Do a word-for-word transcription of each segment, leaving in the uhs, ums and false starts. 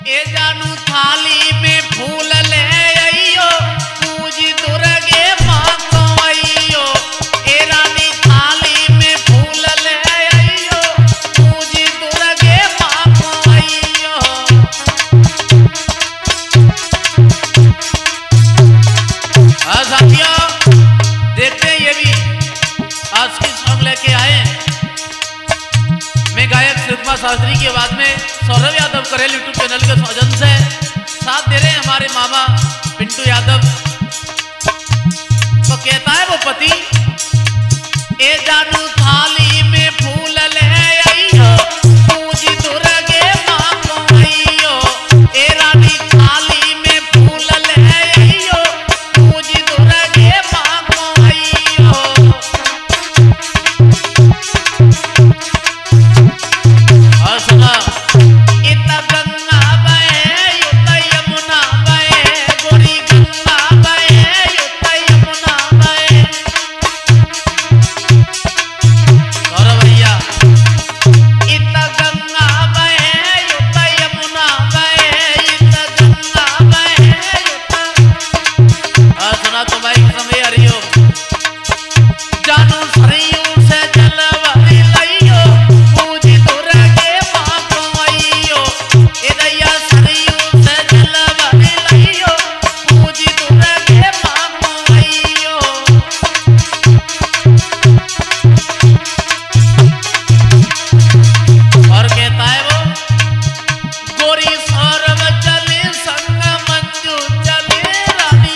ए जानू थाली में फूल ले आइयो पूजी दुर्गे माँ को आइयो। ए रानी थाली में फूल ले आइयो पूजी दुर्गे माँ को आइयो। हाँ साथियों, देखते हैं ये भी आज की सॉन्ग लेके आए। मैं गायक शिवकुमार शास्त्री की आवाज में सौरभ यादव करेल यूट्यूब चैनल के सौजन से साथ दे रहे हैं हमारे मामा पिंटू यादव। तो कहता है वो पति, ए जानू थाली में फूल ले आइयो पूजी दुर्गे माँ को आइयो। ए रानी थाली में फूल ले आइयो पूजी दुर्गे माँ को आइयो। और सुना, इतना गंगा बहे युता यमुना बहे, गोरी गंगा बहे युता यमुना बहे। और भैया इतना गंगा बहे युता यमुना बहे, इतना गंगा बहे युता। और सुना तो भाई समय हरियो, जानू सरयू से जल भरी लइयो पूजी दुर्गे माँ को आइयो। ए दैया सरयू से जल भरी लइयो पूजी दुर्गे माँ को आइयो। और कहता है वो, गोरी सौरभ चले संग मंजू चले रानी।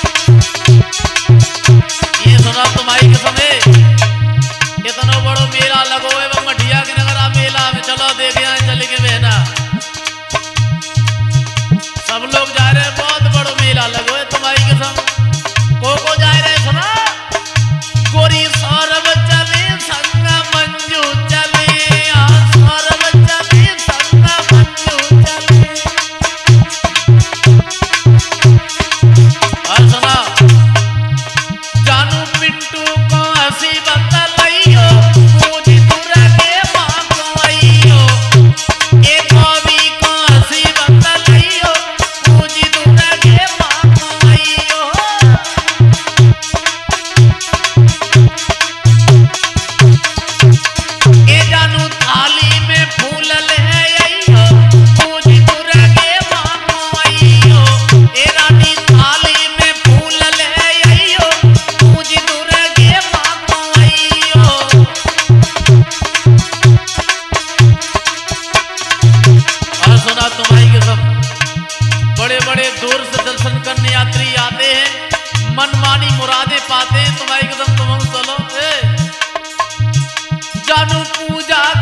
ये सुना तुम्हारी कसम है, इतना बड़ो मेला लगो है वो मठिया के नगर मेला में। चलो देखे आए चले के बहना, सब लोग जा रहे हैं, बहुत बड़ो मेला लगो है तुम्हारी कसम। को को जा रहे सुना, गोरी सौरभ चले संग मंजू चले, हाँ सौरभ चले संग मंजू चले। और सुना, जानू पिंटू को हंसी बतलाइयो पूजी दुर्गे माँ को आइयो। ए कवि को हंसी बतलाइयो पूजी दुर्गे माँ को आइयो। ए जानू थाली में फूल ले आइयो पूजी दुर्गे माँ को आइयो। ए रानी थाली में फूल ले आइयो पूजी दुर्गे माँ को आइयो। और सुना तुम्हारी कसम, बड़े बड़े दूर से दर्शन करने यात्री आते हैं, मनमानी मुरादे पाते हैं। तुम्हारी कसम तुम चलो ए जानू पूजा